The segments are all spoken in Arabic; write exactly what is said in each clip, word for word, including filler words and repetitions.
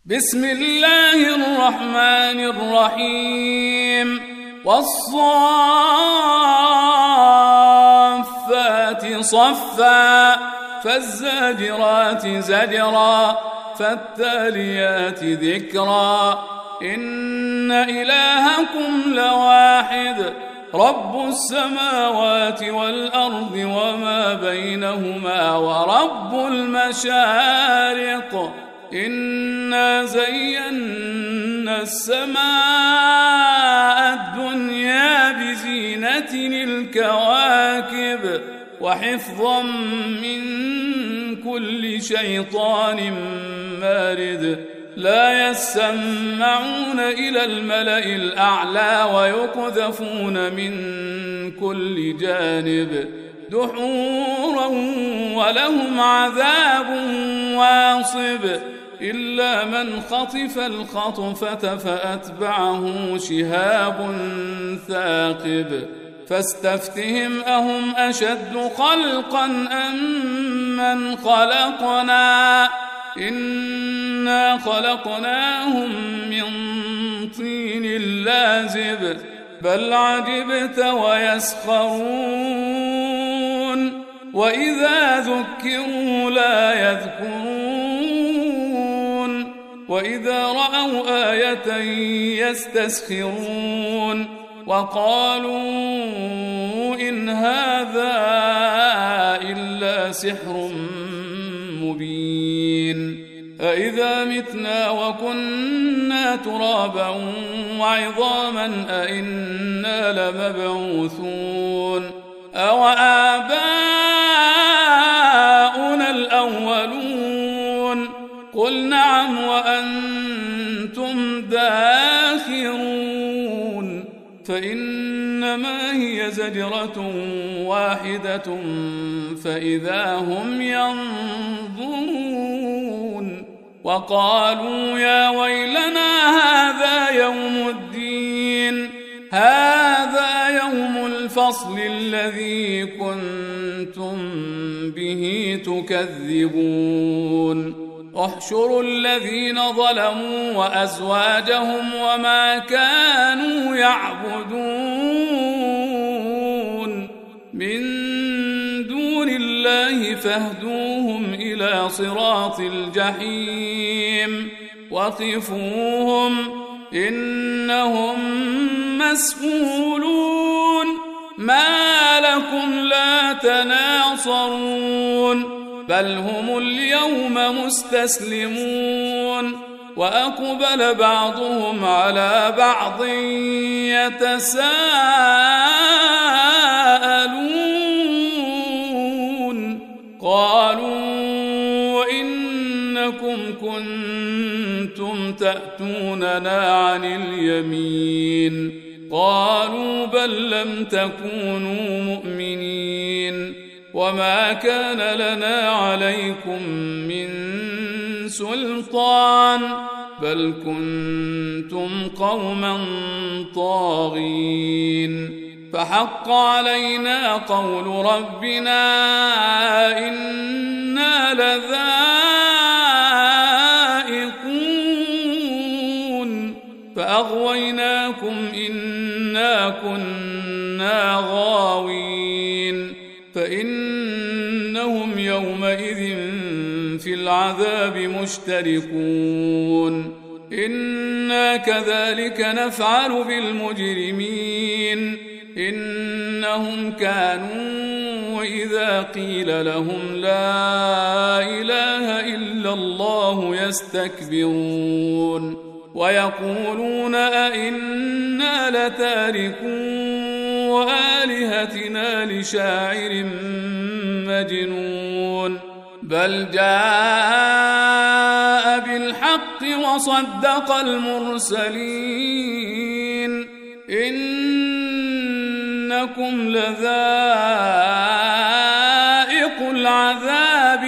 بسم الله الرحمن الرحيم والصافات صفا فالزاجرات زجرا فالتاليات ذكرا إن إلهكم لواحد رب السماوات والأرض وما بينهما ورب المشارق إنا زينا السماء الدنيا بزينة الكواكب وحفظا من كل شيطان مارد لا يسمعون إلى الملأ الأعلى ويقذفون من كل جانب دحورا ولهم عذاب واصب إلا من خطف الخطفة فأتبعه شهاب ثاقب فاستفتهم أهم أشد خلقا أم من خلقنا إنا خلقناهم من طين لازب بل عجبت ويسخرون وإذا ذكروا لا يذكرون وإذا رأوا آية يستسخرون وقالوا إن هذا إلا سحر مبين أإذا متنا وكنا ترابا وعظاما أإنا لمبعوثون أو آباؤنا الأولون قل نعم وأنتم داخرون فإنما هي زجرة واحدة فإذا هم ينظرون وقالوا يا ويلنا هذا يوم الدين هذا يوم الفصل الذي كنتم به تكذبون احشروا الذين ظلموا وأزواجهم وما كانوا يعبدون من دون الله فاهدوهم إلى صراط الجحيم وقفوهم إنهم مسؤولون ما لكم لا تناصرون بل هم اليوم مستسلمون وأقبل بعضهم على بعض يتساءلون قالوا إنكم كنتم تأتوننا عن اليمين قالوا بل لم تكونوا مؤمنين وما كان لنا عليكم من سلطان بل كنتم قوما طاغين فحق علينا قول ربنا إنا لذائقون فأغويناكم إنا كنا غاوين فإنهم يومئذ في العذاب مشتركون إنا كذلك نفعل بالمجرمين إنهم كانوا إذا قيل لهم لا إله إلا الله يستكبرون ويقولون أئنا لتاركو آلهتنا لشاعر مجنون بل جاء بالحق وصدق المرسلين إنكم لذائق العذاب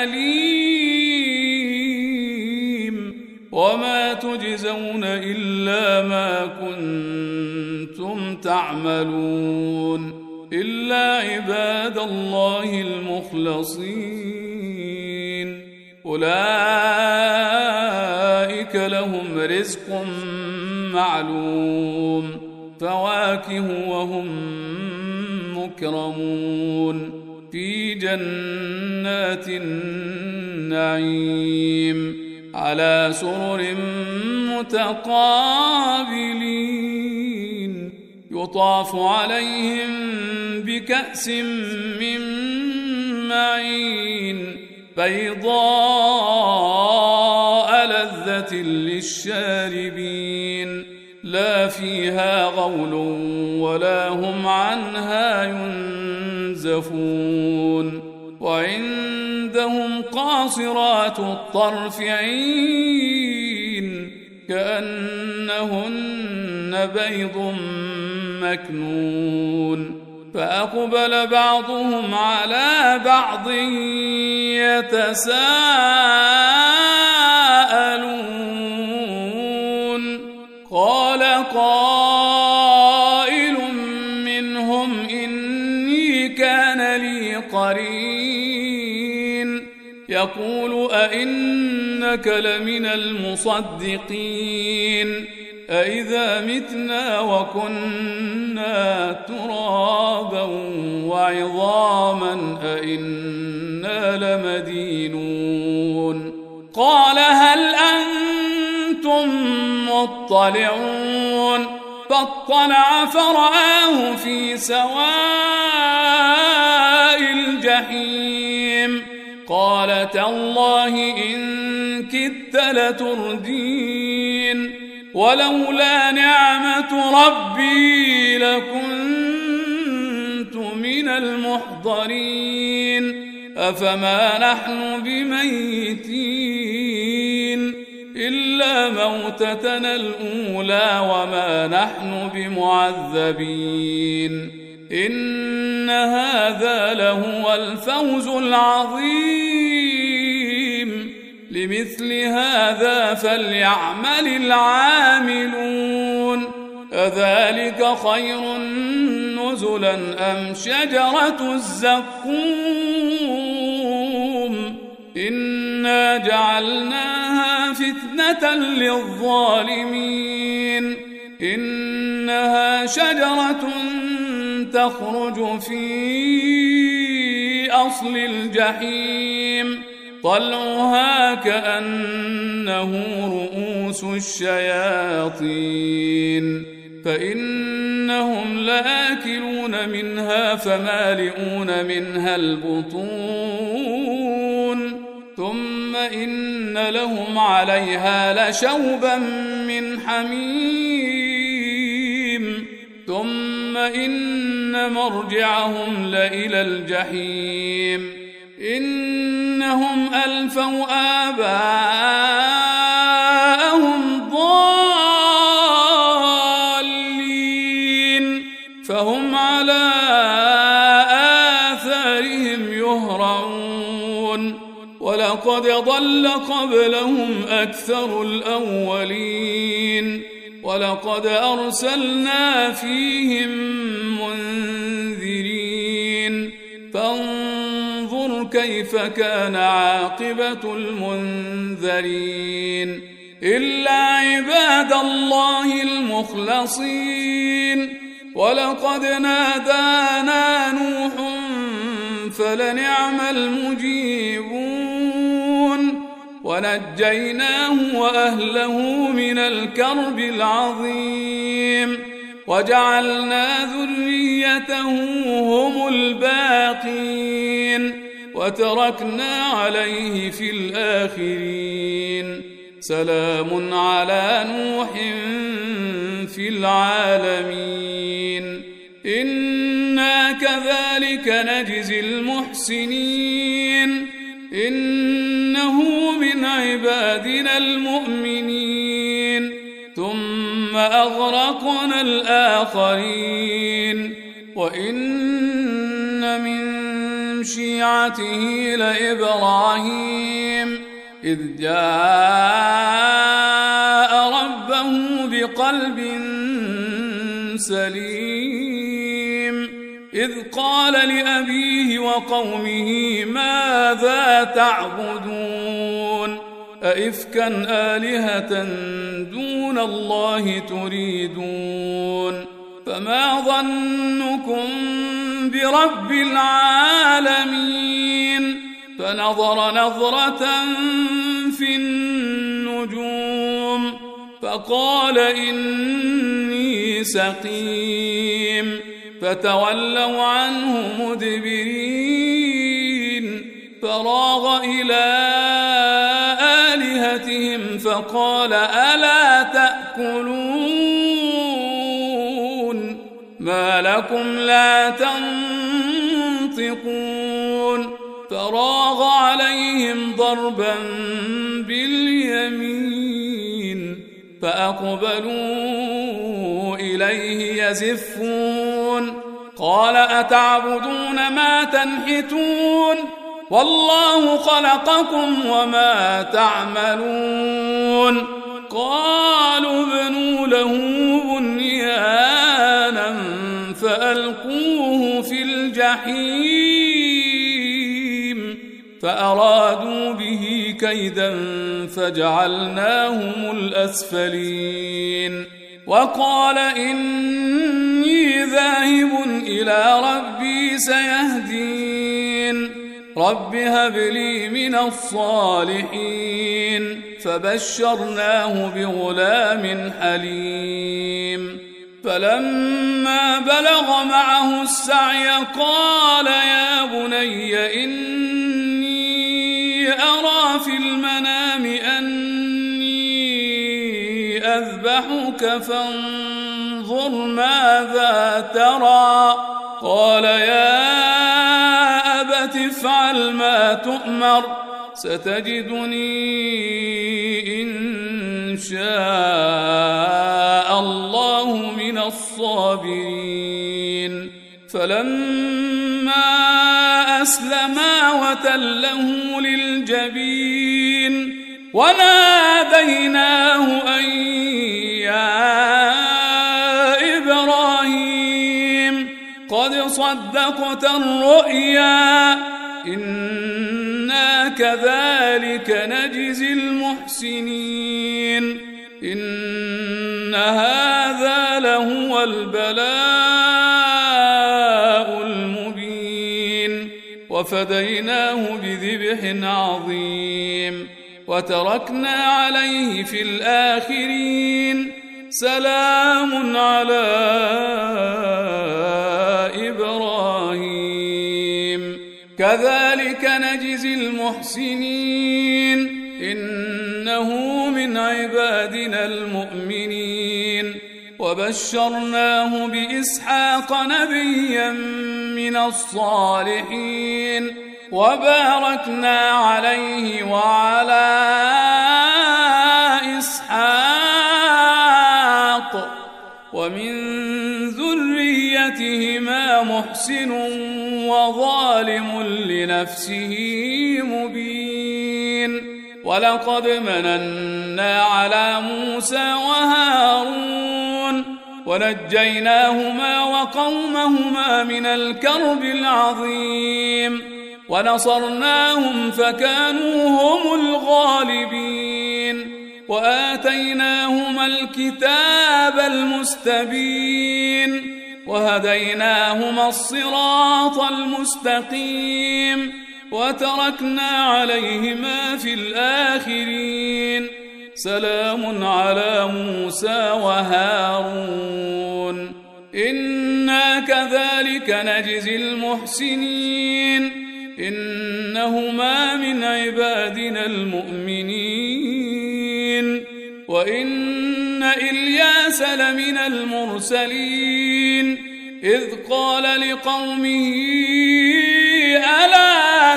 الأليم وما تجزون إلا ما كنتم تعملون إلا عباد الله المخلصين أولئك ذلك لهم رزق معلوم فواكه وهم مكرمون في جنات النعيم على سرر متقابلين يطاف عليهم بكأس من معين بيضاء لذة للشاربين لا فيها غول ولا هم عنها ينزفون وعندهم قاصرات الطرف عين كأنهن بيض مكنون فأقبل بعضهم على بعض يتساءلون قال قائل منهم إني كان لي قرين يقول أئنك لمن المصدقين أإذا متنا وكنا ترابا وعظاما أإنا لمدينون قال هل أنتم مطلعون فاطلع فرآه في سواء الجحيم قال تالله إن كدت لتردين ولولا نعمة ربي لكنت من المحضرين أفما نحن بميتين إلا موتتنا الأولى وما نحن بمعذبين إن هذا لهو الفوز العظيم لمثل هذا فليعمل العاملون أذلك خير نزلا أم شجرة الزقوم إنا جعلناها فتنة للظالمين إنها شجرة تخرج في أصل الجحيم طلعها كأنه رؤوس الشياطين فإنهم لآكلون منها فمالئون منها البطون ثم إن لهم عليها لشوبا من حميم ثم إن مرجعهم لإلى الجحيم إنهم ألفوا آباءهم ضالين فهم على آثارهم يهرعون ولقد ضل قبلهم أكثر الأولين ولقد أرسلنا فيهم منذرين فانظر كيف كان عاقبة المنذرين إلا عباد الله المخلصين ولقد نادانا نوح فلنعم المجيبون ونجيناه وأهله من الكرب العظيم وجعلنا ذريته هم الباقين وتركنا عليه في الآخرين سلام على نوح في العالمين إنا كذلك نجزي المحسنين إنه من عبادنا المؤمنين ثم أغرقنا الآخرين وإن من شيعته لإبراهيم إذ جاء ربه بقلب سليم إذ قال لأبيه وقومه ماذا تعبدون أئفكا آلهة دون الله تريدون فما ظنكم برب العالمين فنظر نظرة في النجوم فقال إني سقيم فتولوا عنه مدبرين فراغ إلى آلهتهم فقال ألا تأكلون ما لكم لا تنطقون فراغ عليهم ضربا باليمين فأقبلوا إليه يزفون قال أتعبدون ما تنحتون والله خلقكم وما تعملون قالوا ابنوا له بنيانا فألقوه في الجحيم فأرادوا به كيدا فجعلناهم الأسفلين وقال إني ذاهب إلى ربي سيهدين رب هب لي من الصالحين فبشرناه بغلام حليم فلما بلغ معه السعي قال يا بني إني أرى في المنام أني أذبحك فانظر ماذا ترى قال يا أبت افعل ما تؤمر ستجدني إن شاء الله من الصابرين فلما أسلما وتله للجبين وناديناه أن يا إبراهيم قد صدقت الرؤيا إنا كذلك نجزي المحسنين إن هذا لهو البلاء المبين وفديناه بذبح عظيم وتركنا عليه في الآخرين سلام على إبراهيم كذلك نجزي المحسنين إنه من عبادنا المؤمنين وبشرناه بإسحاق نبيا من الصالحين وباركنا عليه وعلى إسحاق ومن ذريتهما محسن وظالم لنفسه مبين ولقد مننا على موسى وهارون ونجيناهما وقومهما من الكرب العظيم ونصرناهم فكانوا هم الغالبين وآتيناهما الكتاب المستبين وهديناهما الصراط المستقيم وتركنا عليهما في الآخرين سلام على موسى وهارون إنا كذلك نجزي المحسنين إنهما من عبادنا المؤمنين وإن إلياس لمن المرسلين إذ قال لقومه ألا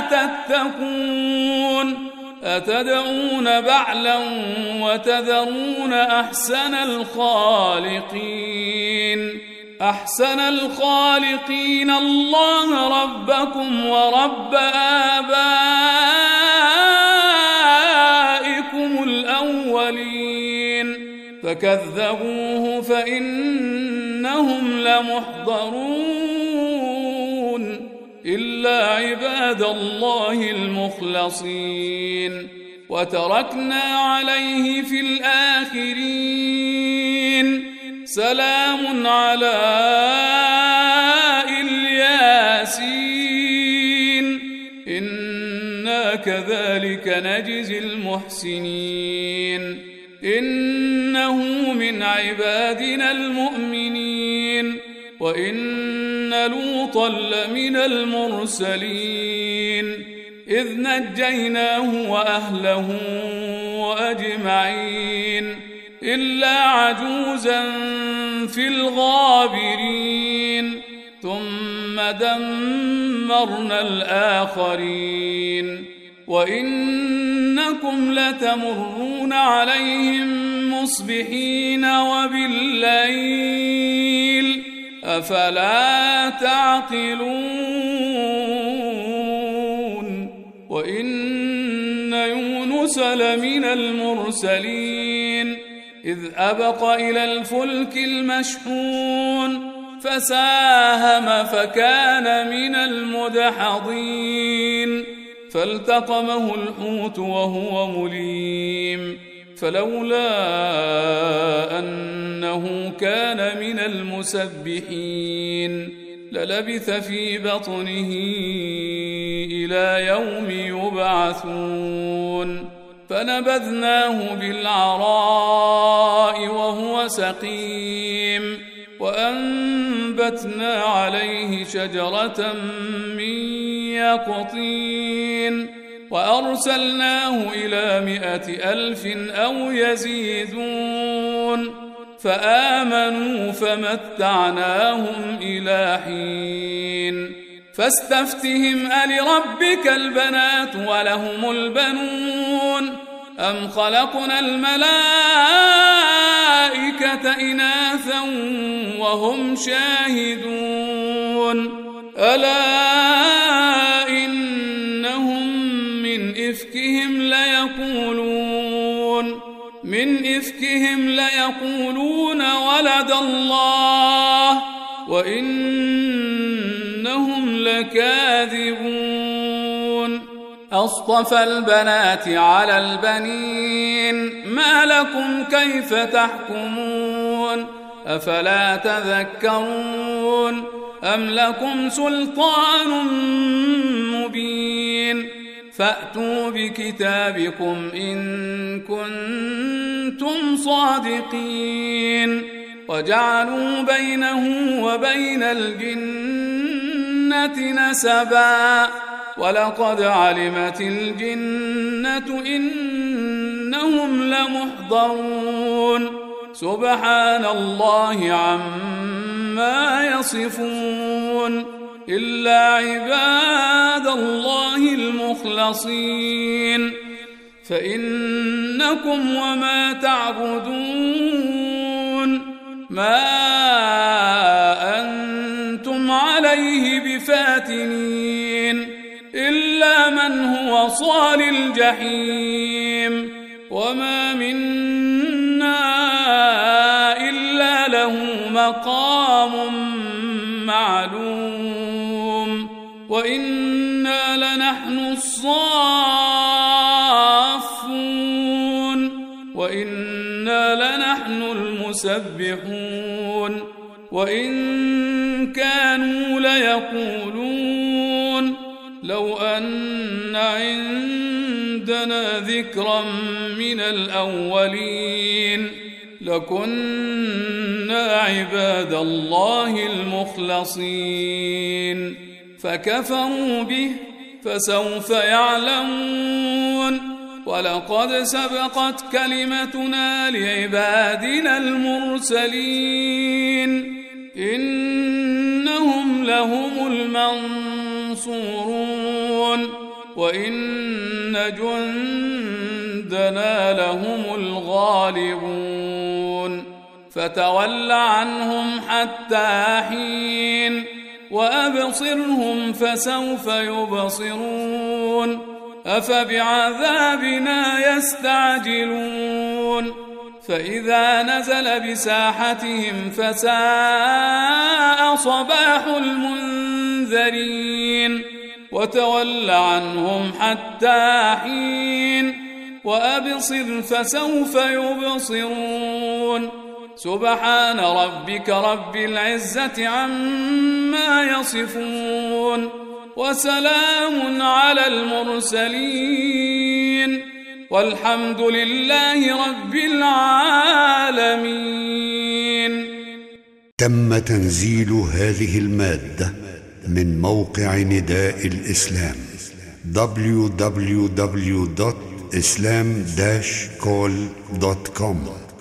تتقون أتدعون بعلا وتذرون أحسن الخالقين أحسن الخالقين الله ربكم ورب آبائكم الأولين فكذبوه فإنهم لمحضرون إلا عباد الله المخلصين وتركنا عليه في الآخرين سلام على الياسين إنا كذلك نجزي المحسنين إنه من عبادنا المؤمنين وإن لوطا لمن المرسلين إذ نجيناه وأهله أجمعين إلا عجوزا في الغابرين ثم دمرنا الآخرين وإنكم لتمرون عليهم مصبحين وبالليل أفلا تعقلون وإن يونس لمن المرسلين إذ أبق إلى الفلك المشحون فساهم فكان من المدحضين فالتقمه الحوت وهو مليم فلولا أنه كان من المسبحين للبث في بطنه إلى يوم يبعثون فنبذناه بالعراء وهو سقيم وأنبتنا عليه شجرة من يقطين وأرسلناه إلى مائة ألف أو يزيدون فآمنوا فمتعناهم إلى حين فاستفتهم ألربك البنات ولهم البنون أم خلقنا الملائكة إناثا وهم شاهدون ألا إنهم من إفكهم ليقولون من إفكهم ليقولون ولد الله وإنهم لكاذبون أصطفى البنات على البنين ما لكم كيف تحكمون أفلا تذكرون أم لكم سلطان مبين فأتوا بكتابكم إن كنتم صادقين وجعلوا بينه وبين الجنة نسبا ولقد علمت الجنة إنهم لمحضرون سبحان الله عما يصفون إلا عباد الله المخلصين فإنكم وما تعبدون ما أنتم عليه بفاتنين إلا من هو صال الجحيم وما منا إلا له مقام معلوم وإنا لنحن الصافون وإنا لنحن المسبحون وإن كانوا ليقولون لو أن عندنا ذكرا من الأولين لكنا عباد الله المخلصين فكفروا به فسوف يعلمون ولقد سبقت كلمتنا لعبادنا المرسلين إنهم لهم المنصورون وإن جندنا لهم الغالبون فتول عنهم حتى حين وأبصرهم فسوف يبصرون أفبعذابنا يستعجلون فإذا نزل بساحتهم فساء صباح المنذرين وتول عنهم حتى حين وأبصر فسوف يبصرون سبحان ربك رب العزة عما يصفون وسلام على المرسلين والحمد لله رب العالمين. تم تنزيل هذه المادة من موقع نداء الإسلام دبليو دبليو دبليو دوت إسلام داش كول دوت كوم.